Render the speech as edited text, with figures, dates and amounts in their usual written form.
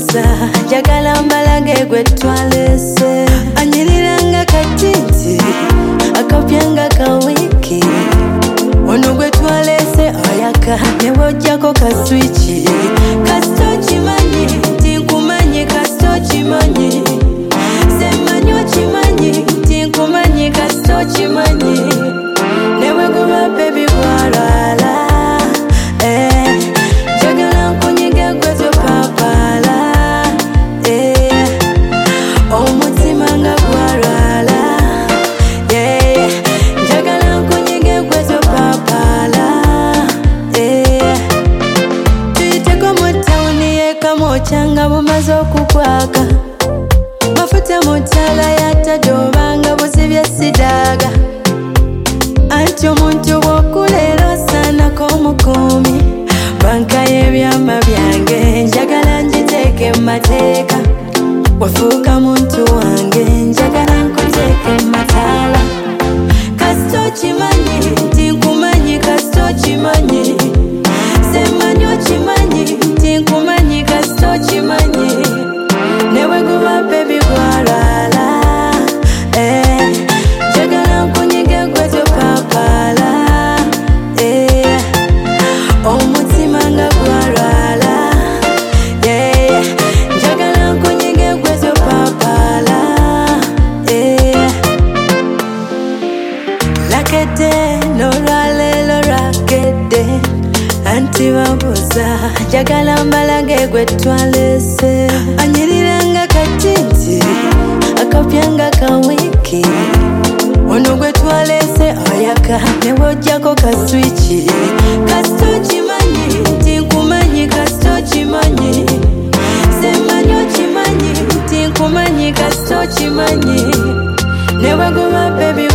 buza njagala mbalange gwe twalese anyiriranga katiti akapyanga kawiki ono gwe twalese ayaka newojjako kaswichi kasito kimanyi tinkumanyi kasito kimanyi semanyi okimanyi tinkumanyi kasito kimanyi newe guba baby bwalwala njagala nkunyige gwe topapala omutima nga gwalwala njagala nkunyige gwe topapala tuyiteko mu tawuni y'ekamokyanga bumaze okukwaka mafuta mu ttala yatadobanga buzibye sidaaga anti omuntu bw'okuleera osaanako omukuumi banka y'ebyama byange njagala ngiteeke mu mateeka wafuuka muntu wange njagala nkuteeke mu mataala kasito kimanyi tinkumanyi kasito kimanyi semanyi okimanyi tinkumanyi kasito kimanyi newe guba baby gwalwala njagala nkunyige gwe topapala omutima nga gwalwala njagala nkunyige gwe topapala lakedde n'olwaleero lwakedde anti babuza njagala mbalange gwe twalese anyiriranga katiti akapyanga kawiki ono gwe twalese ayaka newojjako kaswichi kasito kimanyi tinkumanyi kasito kimanyi semanyi okimanyi tinkumanyi kasito kimanyi newe guba baby